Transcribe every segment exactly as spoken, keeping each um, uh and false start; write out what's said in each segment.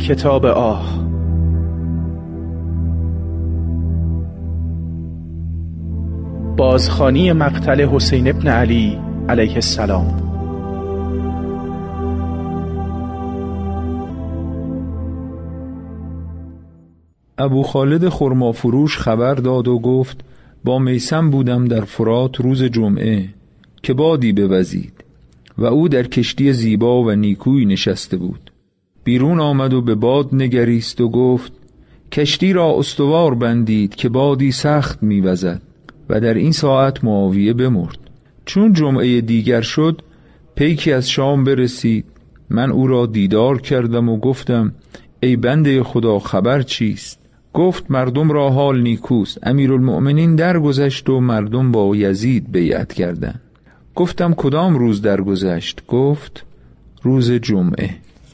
کتاب آه. بازخوانی مقتل حسین ابن علی علیه السلام. ابو خالد خرمافروش خبر داد و گفت با میثم بودم در فرات روز جمعه که بادی بوزید و او در کشتی زیبا و نیکویی نشسته بود. بیرون آمد و به باد نگریست و گفت کشتی را استوار بندید که بادی سخت میوزد. و در این ساعت معاویه بمرد. چون جمعه دیگر شد پیکی از شام برسید. من او را دیدار کردم و گفتم ای بنده خدا خبر چیست؟ گفت مردم را حال نیکوست. امیرالمؤمنین درگذشت و مردم با یزید بیعت کردند. گفتم کدام روز درگذشت؟ گفت روز جمعه.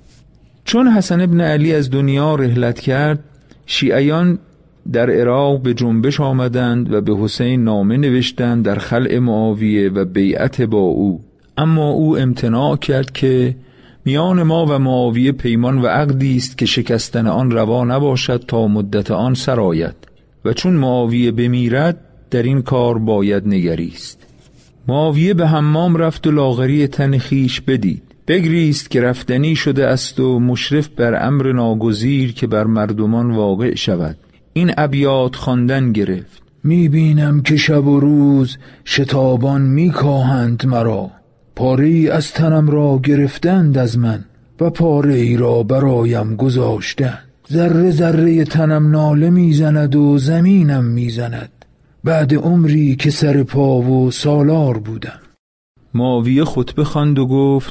چون حسن ابن علی از دنیا رحلت کرد، شیعیان در عراق به جنبش آمدند و به حسین نامه نوشتند در خلع معاویه و بیعت با او. اما او امتناع کرد که میان ما و معاویه پیمان و عقدی است که شکستن آن روا نباشد تا مدت آن سرآید و چون معاویه بمیرد در این کار باید نگریست. معاویه به حمام رفت و لاغری تن خویش بدید. بگریست که رفتنی شده است و مشرف بر امر ناگزیر که بر مردمان واقع شود. این ابیات خواندن گرفت. میبینم که شب و روز شتابان میکاهند مرا، پاره ای از تنم را گرفتند از من و پاره ای را برایم گذاشتند. ذره ذره تنم ناله میزند و زمینم میزند بعد عمری که سر پا و سالار بودم. معاویه خطبه خواند و گفت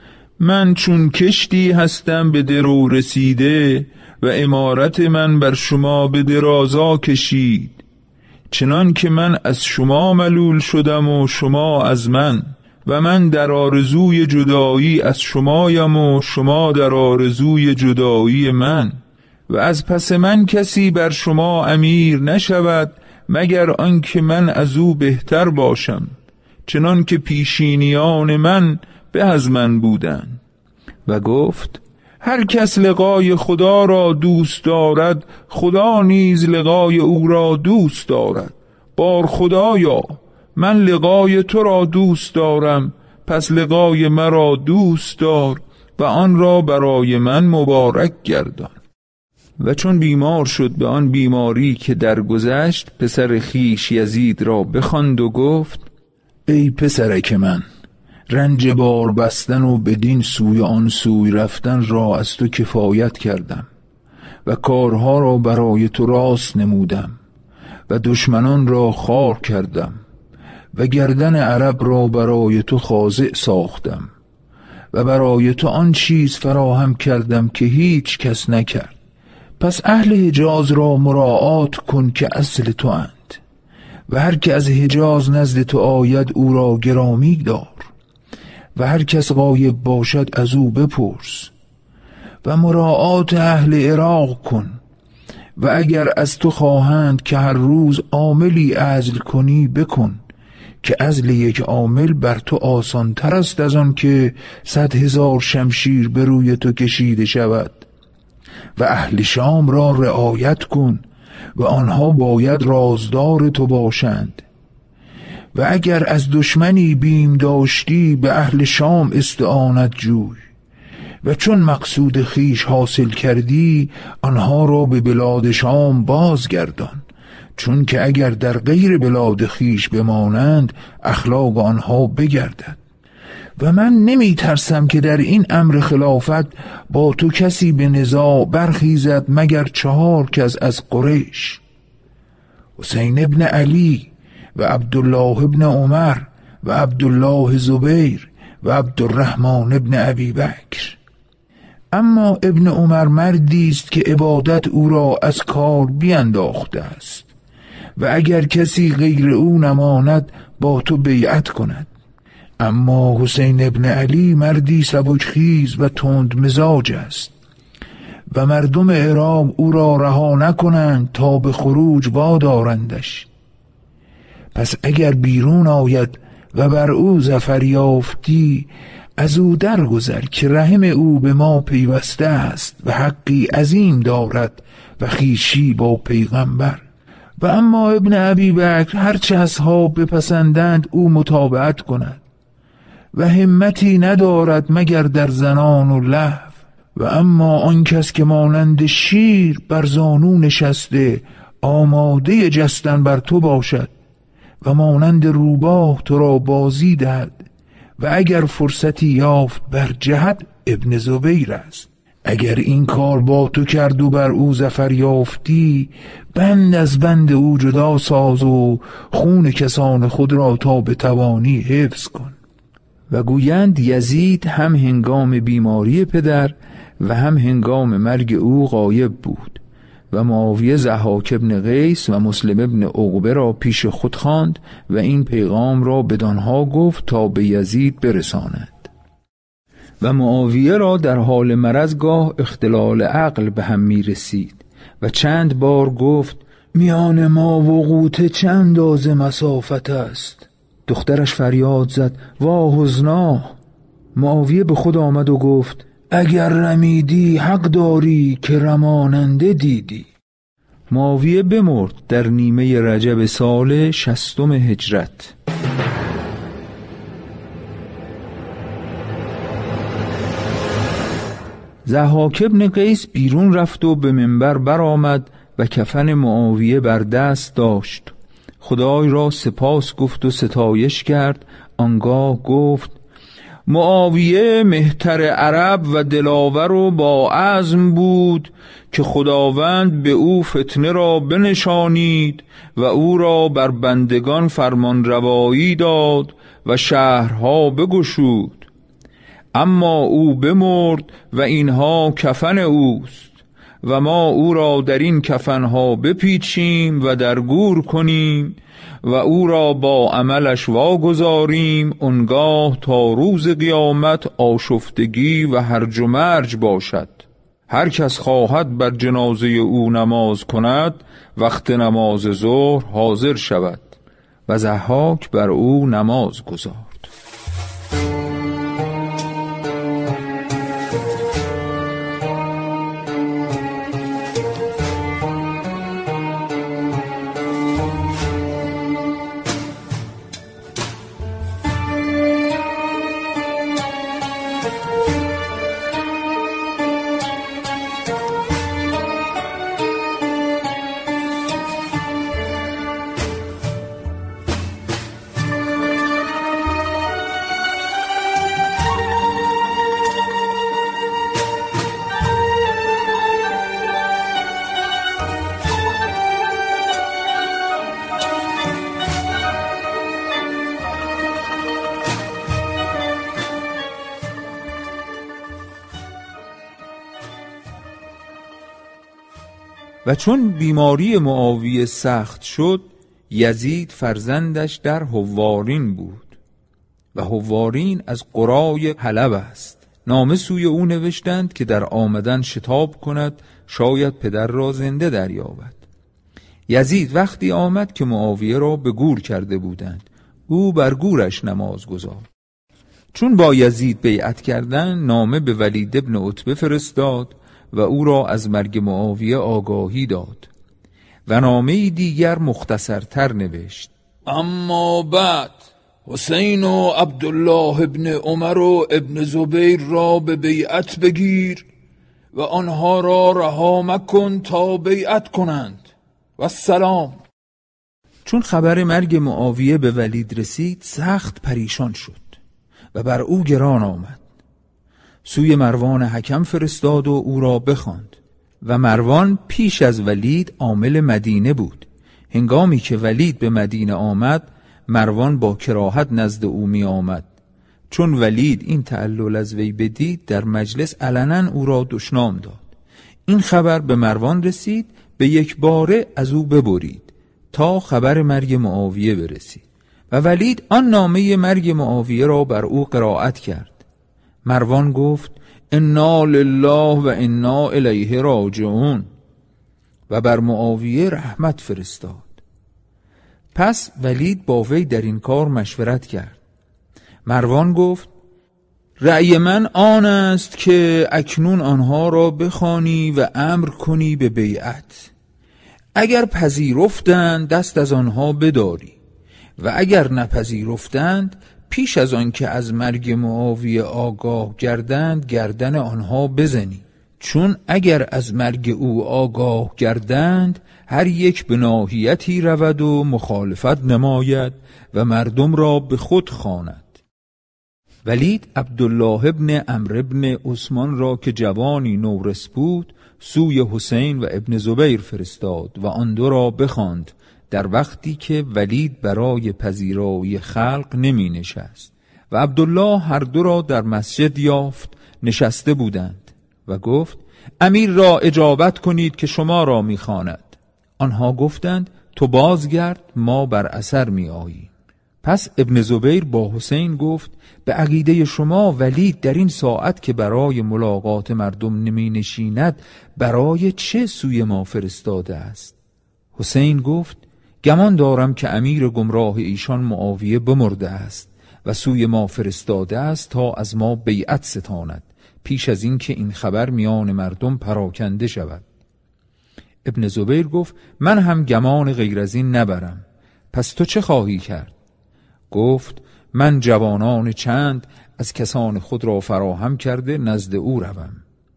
من چون کشتی هستم به درو رسیده و امارت من بر شما به درازا کشید، چنان که من از شما ملول شدم و شما از من، و من در آرزوی جدایی از شمایم و شما در آرزوی جدایی من، و از پس من کسی بر شما امیر نشود مگر آنکه من از او بهتر باشم، چنان که پیشینیان من به از من بودند. و گفت هر کس لقای خدا را دوست دارد خدا نیز لقای او را دوست دارد. بار خدایا من لقای تو را دوست دارم، پس لقای مرا دوست دار و آن را برای من مبارک گردان. و چون بیمار شد به آن بیماری که درگذشت، پسر خویش یزید را بخواند و گفت ای پسرک من، رنج بار بستن و بدین سوی آن سوی رفتن را از تو کفایت کردم و کارها را برای تو راست نمودم و دشمنان را خار کردم و گردن عرب را برای تو خاضع ساختم و برای تو آن چیز فراهم کردم که هیچ کس نکرد. پس اهل حجاز را مراعات کن که اصل تو اند و هر که از حجاز نزد تو آید او را گرامی دار و هر کس غایب باشد از او بپرس و مراعات اهل عراق کن و اگر از تو خواهند که هر روز عاملی عزل کنی بکن که عزل یک عامل بر تو آسان تر است از آن که صد هزار شمشیر به روی تو کشیده شود. و اهل شام را رعایت کن و آنها باید رازدار تو باشند. و اگر از دشمنی بیم داشتی به اهل شام استعانت جوی و چون مقصود خیش حاصل کردی آنها را به بلاد شام بازگردان، چون که اگر در غیر بلاد خیش بمانند اخلاق آنها بگردد. و من نمی ترسم که در این امر خلافت با تو کسی به نزاع برخیزد مگر چهار کس از قریش: حسین ابن علی و عبدالله ابن عمر و عبدالله زبیر و عبدالرحمن ابن ابی بکر. اما ابن عمر مردی است که عبادت او را از کار بینداخته است و اگر کسی غیر او نماند با تو بیعت کند. اما حسین ابن علی مردی سبکخیز و تند مزاج است و مردم عراق او را رها نکنند تا به خروج وادارندش. پس اگر بیرون آید و بر او ظفر یافتی، از او درگذر که رحم او به ما پیوسته است و حقی عظیم دارد و خویشی با پیغمبر. و اما ابن ابی بکر هرچه اصحاب بپسندند او متابعت کند و همتی ندارد مگر در زنان و لهو. و اما آن کس که مانند شیر بر زانو نشسته آماده جستن بر تو باشد و مانند روباه تو را بازی دهد و اگر فرصتی یافت بر جهت ابن زبیر است. اگر این کار با تو کرد و بر او ظفر یافتی بند از بند او جدا ساز و خون کسان خود را تا بتوانی حفظ کن. و گویند یزید هم هنگام بیماری پدر و هم هنگام مرگ او غایب بود و معاویه ضحاک ابن قیس و مسلم ابن عقبه را پیش خود خواند و این پیغام را بدانها گفت تا به یزید برساند. و معاویه را در حال مرض گاه اختلال عقل به هم می رسید و چند بار گفت میان ما و قوطه چند اندازه مسافت است. دخترش فریاد زد وا حزنا. معاویه به خود آمد و گفت اگر رمیدی حق داری که رماننده دیدی. معاویه بمرد در نیمه رجب سال شصتم هجرت. ضحاک ابن قیس بیرون رفت و به منبر برآمد و کفن معاویه بر دست داشت. خدای را سپاس گفت و ستایش کرد. آنگاه گفت معاویه مهتر عرب و دلاور و با عزم بود که خداوند به او فتنه را بنشانید و او را بر بندگان فرمان روایی داد و شهرها بگشود. اما او بمرد و اینها کفن اوست و ما او را در این کفنها بپیچیم و در گور کنیم و او را با عملش واگذاریم انگاه تا روز قیامت آشفتگی و هرج و مرج باشد. هر کس خواهد بر جنازه او نماز کند وقت نماز ظهر حاضر شود. و ضحاک بر او نماز گذارد. و چون بیماری معاویه سخت شد یزید فرزندش در حوارین بود و حوارین از قرای حلب است. نامه سوی او نوشتند که در آمدن شتاب کند شاید پدر را زنده دریابد. یزید وقتی آمد که معاویه را به گور کرده بودند او بر گورش نماز گذارد. چون با یزید بیعت کردند نامه به ولید ابن عتبه فرستاد و او را از مرگ معاویه آگاهی داد و نامه دیگر مختصرتر نوشت. اما بعد حسین و عبدالله ابن عمر و ابن زبیر را به بیعت بگیر و آنها را رها مکن تا بیعت کنند و السلام. چون خبر مرگ معاویه به ولید رسید سخت پریشان شد و بر او گران آمد. سوی مروان حکم فرستاد و او را بخواند و مروان پیش از ولید عامل مدینه بود. هنگامی که ولید به مدینه آمد مروان با کراهت نزد او می آمد. چون ولید این تعلل از وی بدید در مجلس علنا او را دشنام داد. این خبر به مروان رسید به یک باره از او ببرید تا خبر مرگ معاویه برسید و ولید آن نامه مرگ معاویه را بر او قرائت کرد. مروان گفت انا لله و انا الیه راجعون و بر معاویه رحمت فرستاد. پس ولید با وی در این کار مشورت کرد. مروان گفت رأی من آن است که اکنون آنها را بخوانی و امر کنی به بیعت. اگر پذیرفتند دست از آنها بداری و اگر نپذیرفتند پیش از آن که از مرگ معاویه آگاه گردند گردن آنها بزنی، چون اگر از مرگ او آگاه گردند هر یک به ناحیتی رود و مخالفت نماید و مردم را به خود خواند. ولید عبدالله ابن عمرو ابن عثمان را که جوانی نورس بود سوی حسین و ابن زبیر فرستاد و آن دو را بخواند در وقتی که ولید برای پذیرایی خلق نمی نشست و عبدالله هر دو را در مسجد یافت نشسته بودند و گفت امیر را اجابت کنید که شما را می خواند. آنها گفتند تو بازگرد ما بر اثر می آییم. پس ابن زبیر با حسین گفت به عقیده شما ولید در این ساعت که برای ملاقات مردم نمی نشیند برای چه سوی ما فرستاده است؟ حسین گفت گمان دارم که امیر گمراه ایشان معاویه بمرده است و سوی ما فرستاده است تا از ما بیعت ستاند پیش از این که این خبر میان مردم پراکنده شود. ابن زبیر گفت من هم گمان غیر از این نبرم. پس تو چه خواهی کرد؟ گفت من جوانان چند از کسان خود را فراهم کرده نزد او روم.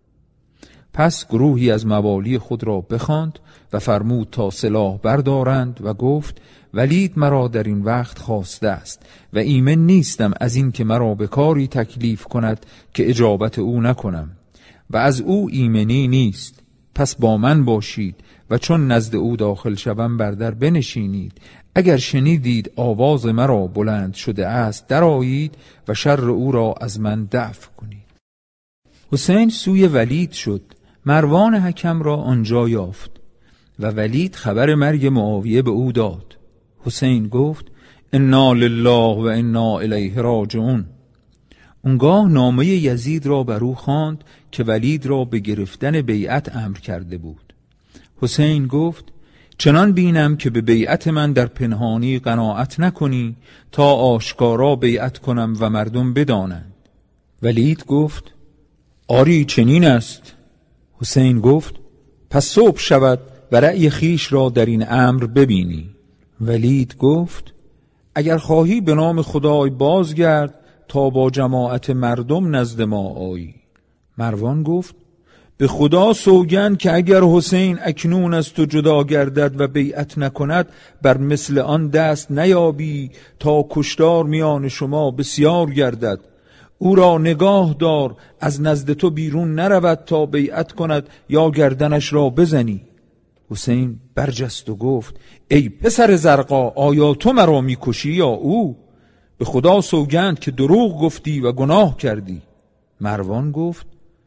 پس گروهی از موالی خود را بخواند و فرمود تا سلاح بردارند و گفت ولید مرا در این وقت خواسته است و ایمن نیستم از این که مرا به کاری تکلیف کند که اجابت او نکنم و از او ایمنی نیست. پس با من باشید و چون نزد او داخل شوم بر در بنشینید. اگر شنیدید آواز مرا بلند شده است درآیید و شر او را از من دفع کنید. حسین سوی ولید شد. مروان حکم را آنجا یافت و ولید خبر مرگ معاویه به او داد. حسین گفت انا لله و انا الیه راجعون. اونگاه نامه یزید را بر او خواند که ولید را به گرفتن بیعت امر کرده بود. حسین گفت چنان بینم که به بیعت من در پنهانی قناعت نکنی تا آشکارا بیعت کنم و مردم بدانند. ولید گفت آری چنین است. حسین گفت پس صبح شود و رأی خیش را در این امر ببینی. ولید گفت اگر خواهی به نام خدای بازگرد تا با جماعت مردم نزد ما آیی. مروان گفت به خدا سوگند که اگر حسین اکنون از تو جدا گردد و بیعت نکند بر مثل آن دست نیابی تا کشتار میان شما بسیار گردد. او را نگاه دار از نزد تو بیرون نرود تا بیعت کند یا گردنش را بزنی. حسین برجست و گفت ای پسر زرقا آیا تو مرا میکشی یا او؟ به خدا سوگند که دروغ گفتی و گناه کردی. مروان گفت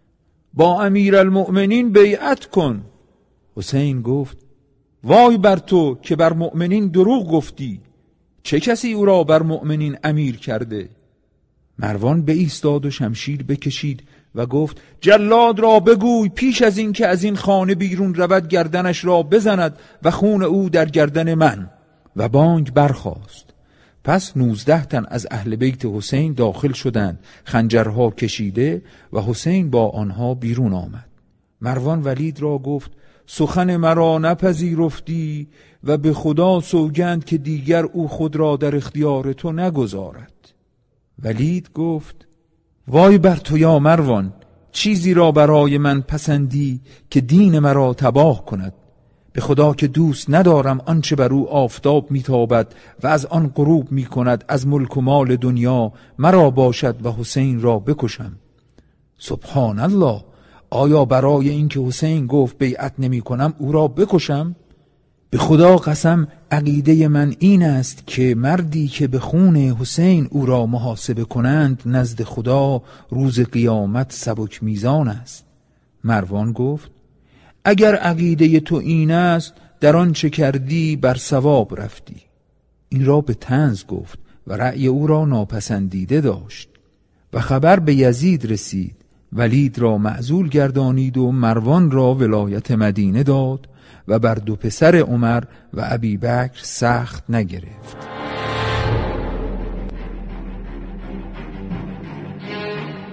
با امیر المؤمنین بیعت کن. حسین گفت وای بر تو که بر مؤمنین دروغ گفتی. چه کسی او را بر مؤمنین امیر کرده؟ مروان به ایستاد و شمشیر بکشید و گفت جلاد را بگوی پیش از این که از این خانه بیرون رود گردنش را بزند و خون او در گردن من. و بانگ برخاست. پس نوزده تن از اهل بیت حسین داخل شدند خنجرها کشیده و حسین با آنها بیرون آمد. مروان ولید را گفت سخن مرا نپذیرفتی و به خدا سوگند که دیگر او خود را در اختیار تو نگذارد. ولید گفت وای بر تو یا مروان، چیزی را برای من پسندی که دین مرا تباه کند. به خدا که دوست ندارم آنچه بر او آفتاب میتابد و از آن غروب میکند از ملک و مال دنیا مرا باشد و حسین را بکشم. سبحان الله، آیا برای اینکه حسین گفت بیعت نمی کنم او را بکشم؟ به خدا قسم عقیده من این است که مردی که به خون حسین او را محاسبه کنند نزد خدا روز قیامت سبک میزان است. مروان گفت اگر عقیده تو این است در آن چه کردی بر صواب رفتی. این را به طنز گفت و رأی او را ناپسندیده داشت. و خبر به یزید رسید. ولید را معزول گردانید و مروان را ولایت مدینه داد و بر دو پسر عمر و ابی بکر سخت نگرفت.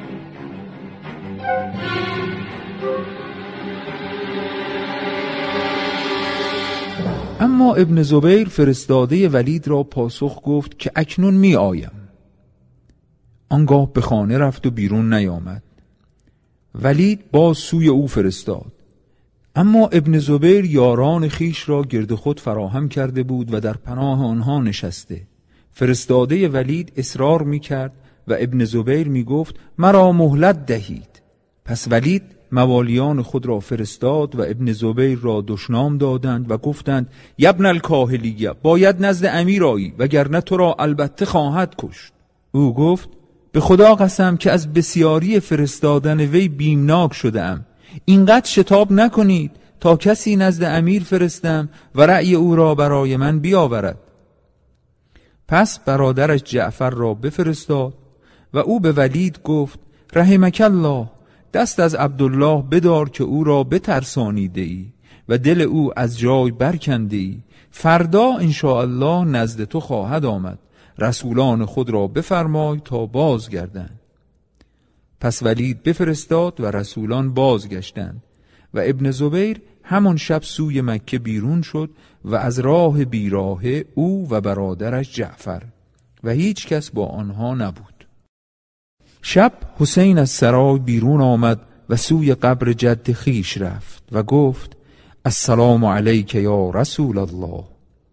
اما ابن زبیر فرستاده ولید را پاسخ گفت که اکنون می آیم. آنگاه به خانه رفت و بیرون نیامد. ولید باز سوی او فرستاد، اما ابن زبیر یاران خیش را گرد خود فراهم کرده بود و در پناه آنها نشسته. فرستاده ولید اصرار می کرد و ابن زبیر می گفت مرا مهلت دهید. پس ولید موالیان خود را فرستاد و ابن زبیر را دشنام دادند و گفتند یبن الکاهلیه، باید نزد امیر آیی وگرنه تو را البته خواهد کشت. او گفت به خدا قسم که از بسیاری فرستادن وی بیمناک شده‌ام. اینقدر شتاب نکنید تا کسی نزد امیر فرستم و رأی او را برای من بیاورد. پس برادرش جعفر را بفرستاد و او به ولید گفت رحمک الله، دست از عبدالله بدار که او را بترسانیده ای و دل او از جای برکنده ای. فردا انشاءالله نزد تو خواهد آمد. رسولان خود را بفرمای تا بازگردند. پس ولید بفرستاد و رسولان بازگشتند و ابن زبیر همان شب سوی مکه بیرون شد و از راه بیراهه او و برادرش جعفر و هیچ کس با آنها نبود. شب حسین از سرای بیرون آمد و سوی قبر جد خیش رفت و گفت السلام علیک یا رسول الله.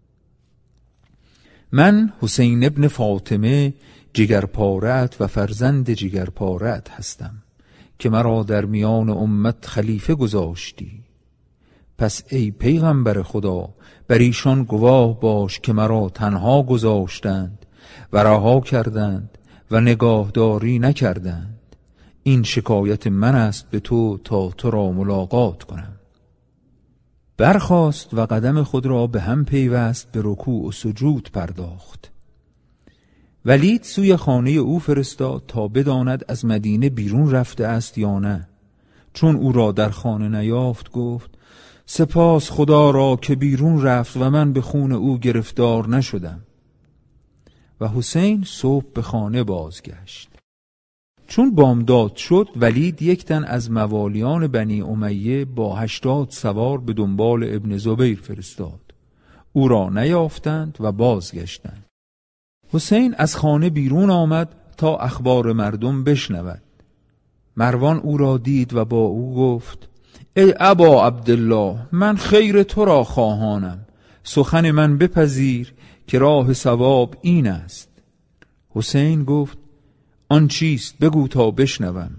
من حسین ابن فاطمه جگرپاره‌ات و فرزند جگرپاره‌ات هستم که مرا در میان امت خلیفه گذاشتی. پس ای پیغمبر خدا بر ایشان گواه باش که مرا تنها گذاشتند و رها کردند و نگاهداری نکردند. این شکایت من است به تو تا تو را ملاقات کنم. برخاست و قدم خود را به هم پیوست، به رکوع و سجود پرداخت. ولید سوی خانه او فرستاد تا بداند از مدینه بیرون رفته است یا نه. چون او را در خانه نیافت گفت سپاس خدا را که بیرون رفت و من به خون او گرفتار نشدم. و حسین صبح به خانه بازگشت. چون بامداد شد ولید یک تن از موالیان بنی امیه با هشتاد سوار به دنبال ابن زبیر فرستاد. او را نیافتند و بازگشتند. حسین از خانه بیرون آمد تا اخبار مردم بشنود. مروان او را دید و با او گفت ای ابا عبدالله، من خیر تو را خواهانم. سخن من بپذیر که راه صواب این است. حسین گفت آن چیست؟ بگو تا بشنوم.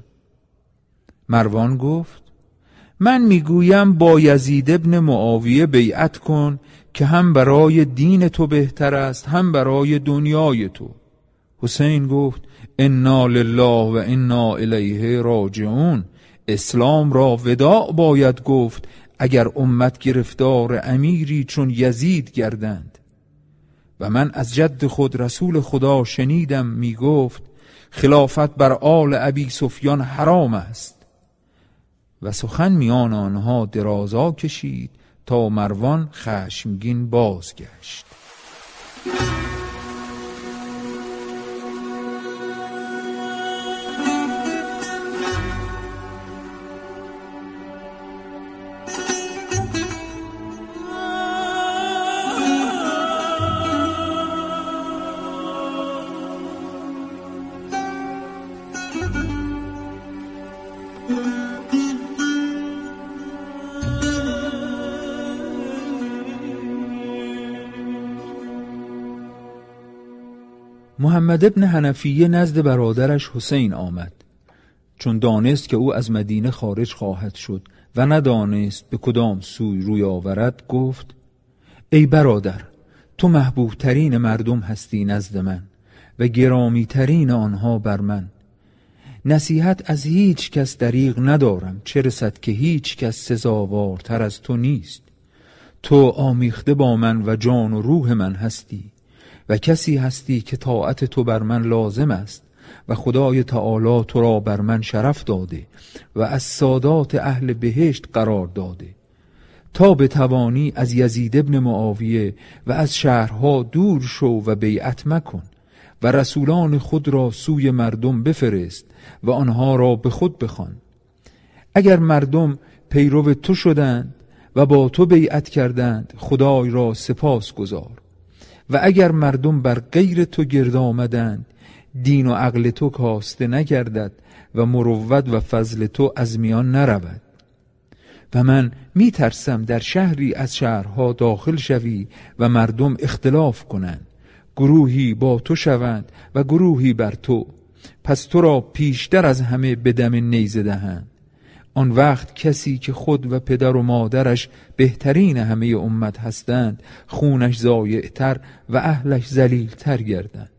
مروان گفت من میگویم با یزید ابن معاویه بیعت کن که هم برای دین تو بهتر است هم برای دنیای تو. حسین گفت انا لله و انا الیه راجعون. اسلام را وداع باید گفت اگر امت گرفتار امیری چون یزید گردند. و من از جد خود رسول خدا شنیدم می گفت خلافت بر آل ابی سفیان حرام است. و سخن میان آنها درازا کشید تا مروان خشمگین بازگشت. محمد ابن حنفیه نزد برادرش حسین آمد. چون دانست که او از مدینه خارج خواهد شد و ندانست به کدام سوی روی آورد گفت ای برادر، تو محبوب ترین مردم هستی نزد من و گرامی ترین آنها بر من. نصیحت از هیچ کس دریغ ندارم، چه رسد که هیچ کس سزاوارتر از تو نیست. تو آمیخته با من و جان و روح من هستی و کسی هستی که طاعت تو بر من لازم است و خدای تعالی تو را بر من شرف داده و از سادات اهل بهشت قرار داده. تا به توانی از یزید ابن معاویه و از شهرها دور شو و بیعت مکن و رسولان خود را سوی مردم بفرست و آنها را به خود بخوان. اگر مردم پیرو تو شدند و و با تو بیعت کردند، خدای را سپاس گذار. و اگر مردم بر غیر تو گرد آمدند، دین و عقل تو کاسته نگردد و مروت و فضل تو از میان نرود. و من می ترسم در شهری از شهرها داخل شوی و مردم اختلاف کنند، گروهی با تو شوند و گروهی بر تو، پس تو را پیشتر از همه به دم نیزه دهند. آن وقت کسی که خود و پدر و مادرش بهترین همه امت هستند، خونش ضایع‌تر و اهلش ذلیل‌تر گردند.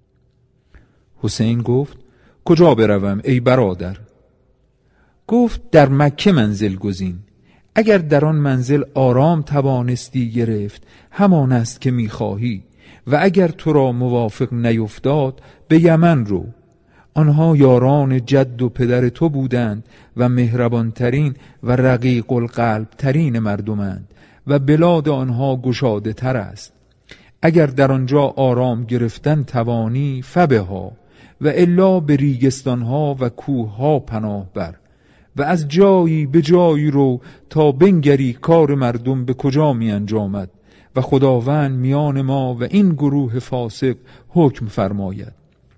حسین گفت کجا بروم ای برادر؟ گفت در مکه منزل گزین. اگر در آن منزل آرام توانستی گرفت، همان است که می‌خواهی، و اگر تو را موافق نیفتاد به یمن رو. آنها یاران جد و پدر تو بودند و مهربانترین و رقیق القلب ترین مردمند و بلاد آنها گشاده تر است. اگر در آنجا آرام گرفتن توانی فبها، و الا به ریگستانها و کوهها پناه بر، و از جایی به جایی رو تا بنگری کار مردم به کجا می انجامد و خداوند میان ما و این گروه فاسق حکم فرماید.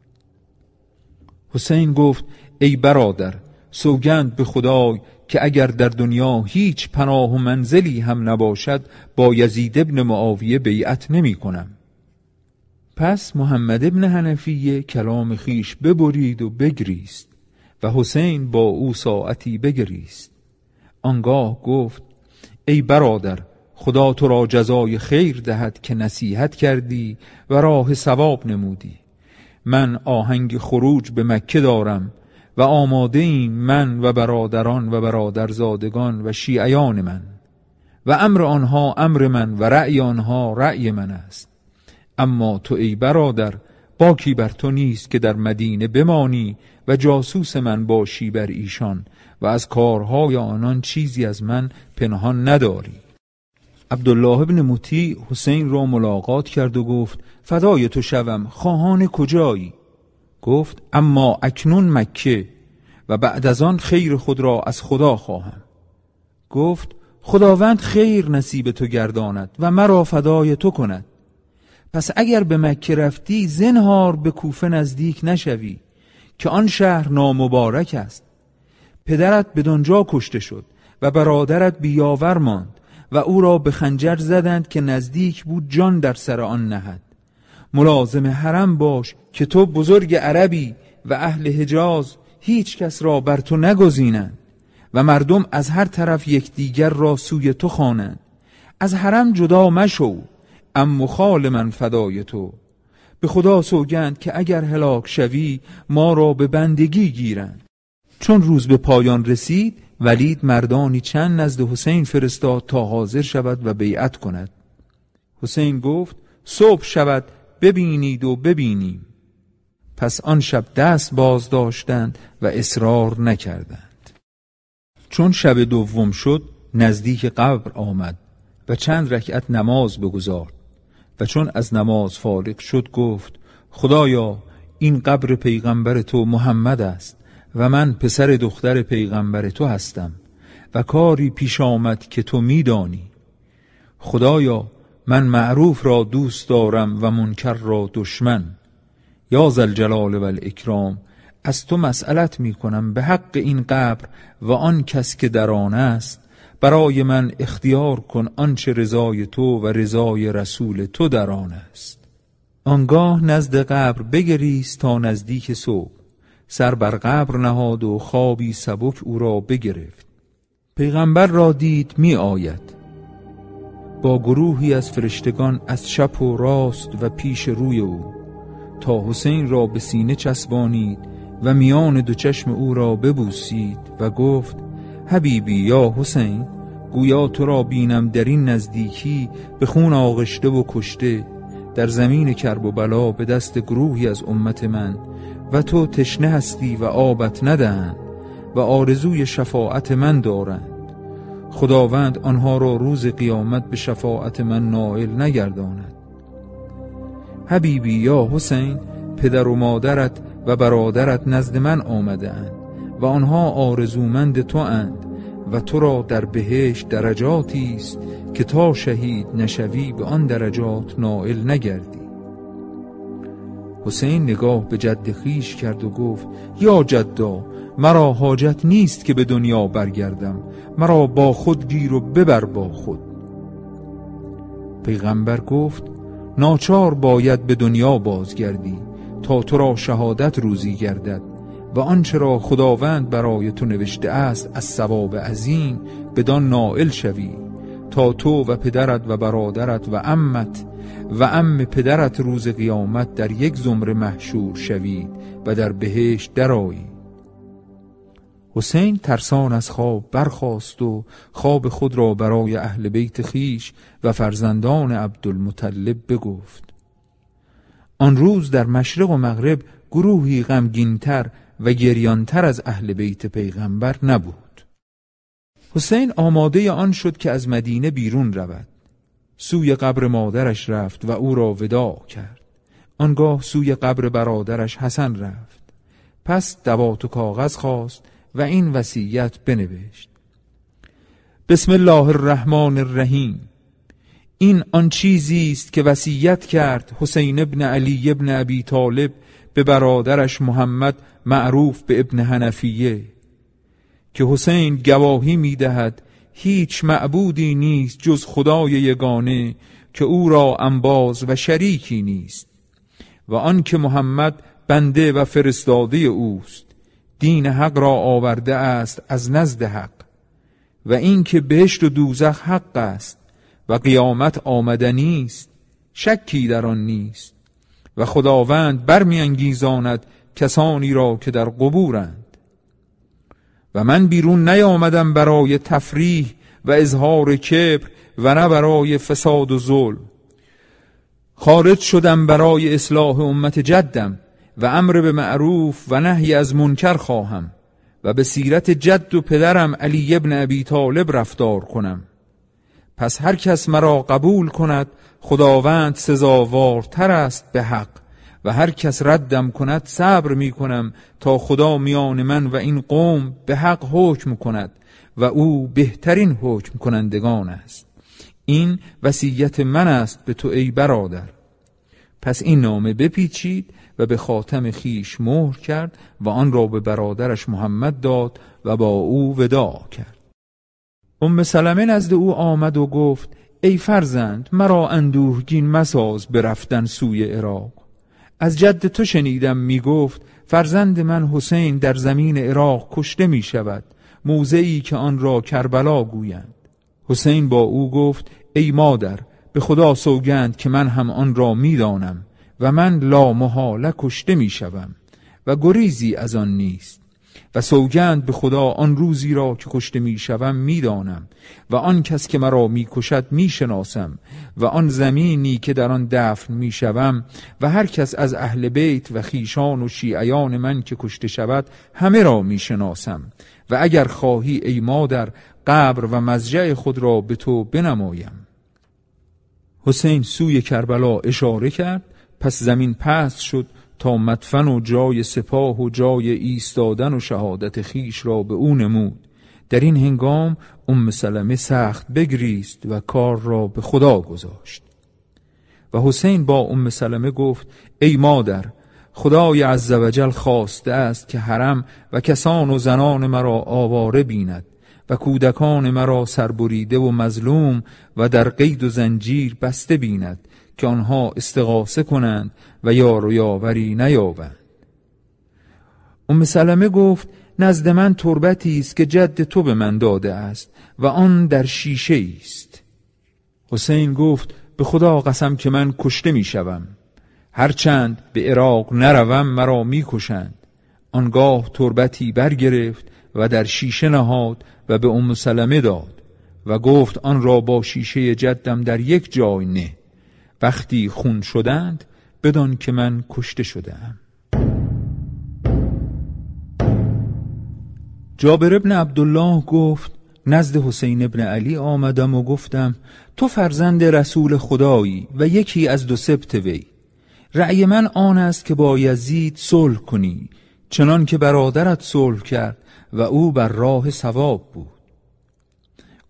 حسین گفت ای برادر، سوگند به خدای که اگر در دنیا هیچ پناه و منزلی هم نباشد، با یزید ابن معاویه بیعت نمی کنم. پس محمد ابن حنفیه کلام خیش ببرید و بگریست و حسین با او ساعتی بگریست. آنگاه گفت ای برادر، خدا تو را جزای خیر دهد که نصیحت کردی و راه ثواب نمودی. من آهنگ خروج به مکه دارم و آماده ایم، من و برادران و برادرزادگان و شیعیان من، و امر آنها امر من و رأی آنها رأی من است. اما تو ای برادر، باکی بر تو نیست که در مدینه بمانی و جاسوس من باشی بر ایشان و از کارهای آنان چیزی از من پنهان نداری. عبدالله ابن مطیع حسین را ملاقات کرد و گفت فدای تو شوم، خواهان کجایی؟ گفت اما اکنون مکه و بعد از آن خیر خود را از خدا خواهم. گفت خداوند خیر نصیب تو گرداند و مرا فدای تو کند. پس اگر به مکه رفتی زنهار به کوفه نزدیک نشوی که آن شهر نامبارک است. پدرت بدانجا کشته شد و برادرت بیاور ماند و او را به خنجر زدند که نزدیک بود جان در سر آن نهد. ملازم حرم باش که تو بزرگ عربی و اهل حجاز هیچ کس را بر تو نگزینند و مردم از هر طرف یکدیگر را سوی تو خوانند. از حرم جدا مشو، اما خال من فدای تو. به خدا سوگند که اگر هلاک شوی ما را به بندگی گیرند. چون روز به پایان رسید، ولید مردانی چند نزد حسین فرستاد تا حاضر شود و بیعت کند. حسین گفت صبح شود ببینید و ببینیم. پس آن شب دست باز داشتند و اصرار نکردند. چون شب دوم شد نزدیک قبر آمد و چند رکعت نماز بگزارد و چون از نماز فارغ شد گفت خدایا این قبر پیغمبر تو محمد است و من پسر دختر پیغمبر تو هستم و کاری پیش آمد که تو میدانی. خدایا من معروف را دوست دارم و منکر را دشمن. یا ذوالجلال و الاکرام، از تو مسئلت می کنم به حق این قبر و آن کس که در آن است، برای من اختیار کن آنچه رضای تو و رضای رسول تو در آن است. آنگاه نزد قبر بگریست تا نزدیک صبح، سر بر قبر نهاد و خوابی سبک او را بگرفت. پیغمبر را دید می آید با گروهی از فرشتگان از چپ و راست و پیش روی او، تا حسین را به سینه چسبانید و میان دو چشم او را ببوسید و گفت حبیبی یا حسین، گویا تو را بینم در این نزدیکی به خون آغشته و کشته در زمین کرب و بلا به دست گروهی از امت من و تو تشنه هستی و آبت ندهند و آرزوی شفاعت من دارند. خداوند آنها را روز قیامت به شفاعت من نائل نگرداند. حبیبی یا حسین، پدر و مادرت و برادرت نزد من آمده اند و آنها آرزومند تو اند و تو را در بهشت درجاتی است که تا شهید نشوی به آن درجات نائل نگردی. حسین نگاه به جد خویش کرد و گفت یا جدا، مرا حاجت نیست که به دنیا برگردم، مرا با خود گیر و ببر با خود. پیغمبر گفت ناچار باید به دنیا بازگردی تا تو را شهادت روزی گردد و آنچه را خداوند برای تو نوشته است از ثواب عظیم بدان نائل شوی تا تو و پدرت و برادرت و عمت و عم پدرت روز قیامت در یک زمره محشور شوید و در بهشت درآیید. حسین ترسان از خواب برخاست و خواب خود را برای اهل بیت خیش و فرزندان عبدالمطلب بگفت. آن روز در مشرق و مغرب گروهی غمگین‌تر و گریانتر از اهل بیت پیغمبر نبود. حسین آماده آن شد که از مدینه بیرون رود. سوی قبر مادرش رفت و او را وداع کرد. آنگاه سوی قبر برادرش حسن رفت. پس دوات و کاغذ خواست و این وصیت بنوشت: بسم الله الرحمن الرحیم. این آن چیزی است که وصیت کرد حسین ابن علی ابن ابی طالب به برادرش محمد معروف به ابن حنفیه، که حسین گواهی می‌دهد هیچ معبودی نیست جز خدای یگانه که او را انباز و شریکی نیست، و آن که محمد بنده و فرستاده اوست، دین حق را آورده است از نزد حق، و این که بهشت و دوزخ حق است و قیامت آمدنی است، شکی در آن نیست، و خداوند برمی انگیزاند کسانی را که در قبورند. و من بیرون نیامدم برای تفریح و اظهار کبر و نه برای فساد و ظلم. خارج شدم برای اصلاح امت جدم و امر به معروف و نهی از منکر خواهم و به سیرت جد و پدرم علی ابن ابی طالب رفتار کنم. پس هر کس مرا قبول کند خداوند سزاوارتر است به حق، و هر کس ردم کند صبر می کنم تا خدا میان من و این قوم به حق حکم کند و او بهترین حکم کنندگان است. این وصیت من است به تو ای برادر. پس این نامه بپیچید و به خاتم خیش مهر کرد و آن را به برادرش محمد داد و با او وداع کرد. ام سلمه نزد او آمد و گفت ای فرزند، مرا اندوهگین مساز برفتن سوی عراق. از جد تو شنیدم می گفت فرزند من حسین در زمین عراق کشته می شود، موضعی که آن را کربلا گویند. حسین با او گفت ای مادر، به خدا سوگند که من هم آن را می دانم و من لا محاله کشته می شوم و گریزی از آن نیست، و سوگند به خدا آن روزی را که کشته می شوم می دانم و آن کس که مرا می کشد می شناسم و آن زمینی که در آن دفن می شوم و هر کس از اهل بیت و خیشان و شیعیان من که کشته شود همه را می شناسم، و اگر خواهی ای مادر قبر و مضجع خود را به تو بنمایم. حسین سوی کربلا اشاره کرد، پس زمین پست شد تا مدفن و جای سپاه و جای ایستادن و شهادت خیش را به او نمود. در این هنگام ام سلمه سخت بگریست و کار را به خدا گذاشت. و حسین با ام سلمه گفت ای مادر، خدای عزوجل خواسته است که حرم و کسان و زنان مرا آواره بیند و کودکان مرا سربریده و مظلوم و در قید و زنجیر بسته بیند که آنها استغاثه کنند و یار و یاوری نیابند. ام سلمه گفت نزد من تربتی است که جد تو به من داده است و آن در شیشه است. حسین گفت به خدا قسم که من کشته می شوم، هرچند به عراق نروم مرا می کشند. آنگاه تربتی برگرفت و در شیشه نهاد و به ام سلمه داد و گفت آن را با شیشه جدم در یک جای نه، وقتی خون شدند بدان که من کشته شدم. جابر ابن عبدالله گفت نزد حسین ابن علی آمدم و گفتم تو فرزند رسول خدایی و یکی از دو سبط وی. رأی من آن است که با یزید صلح کنی، چنان که برادرت صلح کرد و او بر راه صواب بود.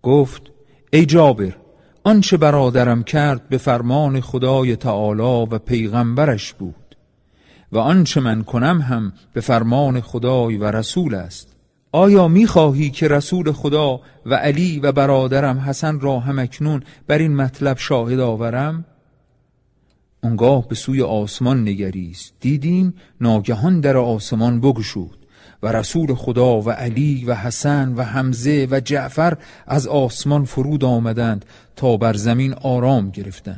گفت ای جابر، آنچه برادرم کرد به فرمان خدای تعالی و پیغمبرش بود و آنچه من کنم هم به فرمان خدای و رسول است. آیا می‌خواهی که رسول خدا و علی و برادرم حسن را همکنون بر این مطلب شاهد آورم؟ آنگاه به سوی آسمان نگریست، دیدیم ناگهان در آسمان بگشود و رسول خدا و علی و حسن و حمزه و جعفر از آسمان فرود آمدند تا بر زمین آرام گرفتند.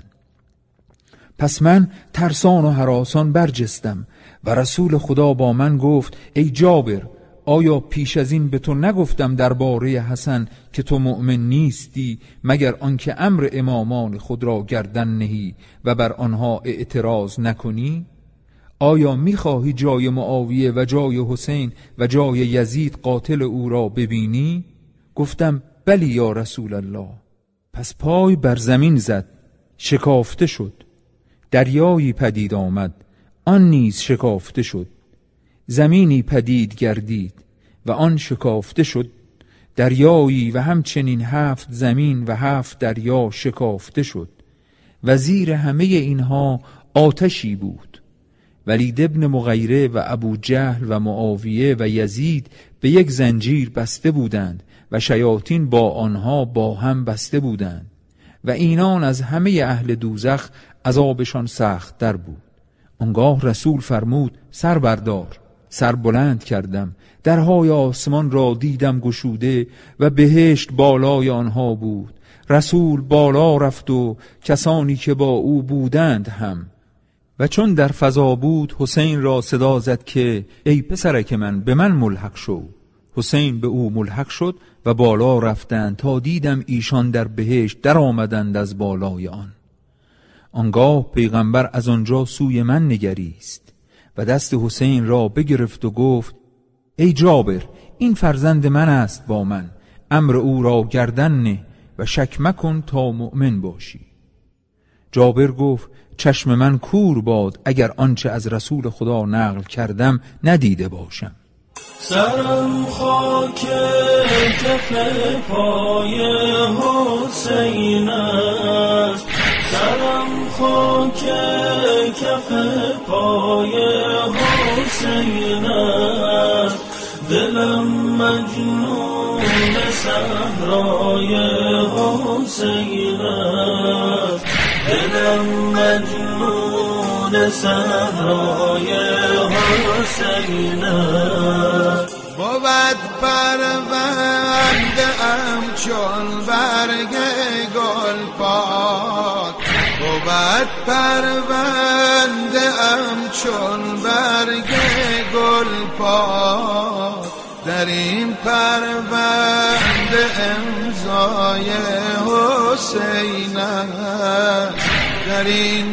پس من ترسان و هراسان برجستم و رسول خدا با من گفت ای جابر، آیا پیش از این به تو نگفتم درباره حسن که تو مؤمن نیستی مگر آنکه امر امامان خود را گردن نهی و بر آنها اعتراض نکنی؟ آیا میخواهی جای معاویه و جای حسین و جای یزید قاتل او را ببینی؟ گفتم بلی یا رسول الله. پس پای بر زمین زد، شکافته شد. دریایی پدید آمد، آن نیز شکافته شد. زمینی پدید گردید و آن شکافته شد. دریایی و همچنین هفت زمین و هفت دریا شکافته شد و زیر همه اینها آتشی بود. ولید ابن مغیره و ابو جهل و معاویه و یزید به یک زنجیر بسته بودند و شیاطین با آنها با هم بسته بودند و اینان از همه اهل دوزخ عذابشان سخت در بود. آنگاه رسول فرمود سر بردار. سر بلند کردم، درهای آسمان را دیدم گشوده و بهشت بالای آنها بود. رسول بالا رفت و کسانی که با او بودند هم. و چون در فضا بود حسین را صدا زد که ای پسرک من به من ملحق شو. حسین به او ملحق شد و بالا رفتند تا دیدم ایشان در بهشت در آمدند از بالای آن. آنگاه پیغمبر از آنجا سوی من نگریست و دست حسین را بگرفت و گفت ای جابر، این فرزند من است با من، امر او را گردن نه و شک مکن تا مؤمن باشی. جابر گفت چشم من کور باد اگر آنچه از رسول خدا نقل کردم ندیده باشم. سرم خاک کف پای حسین است، سرم خاک کف پای حسین است، دلم مجنون صحرای حسین است، دلم مجنون صحرای حسین است. بود پرونده ام چون برگ گل پاک، بود پرونده ام چون برگ گل پاک، در این پرونده امضای حسین است، در این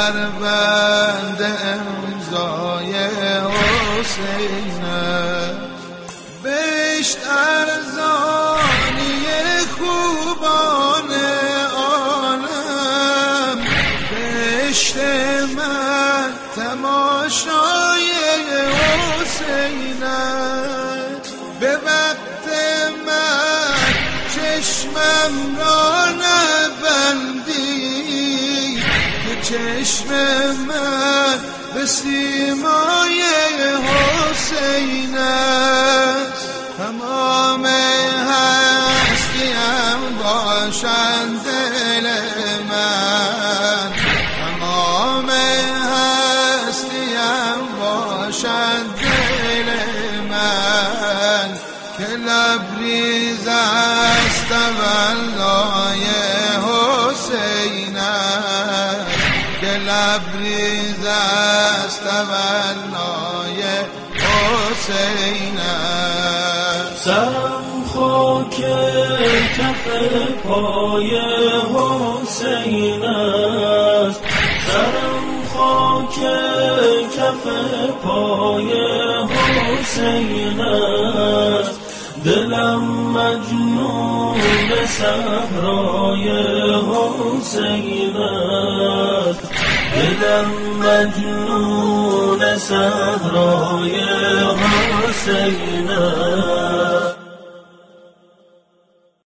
پرونده امضای حسین است. بهشت ارزانی خوبان عالم، بهشت من تماشای حسین است. به وقت من چشمم را نبندی که چشم من به سیمای حسین است. تمام هستیم باشند دل من، تمام هستیم باشند دل من، که لبریز است تولای حسین است، که لبریز است تولای حسین است. سرم خاک کف پای حسین است، سرم خاک کف پای حسین است، دلم مجنون صحرای حسین است، دلم مجنون صحرای حسین است.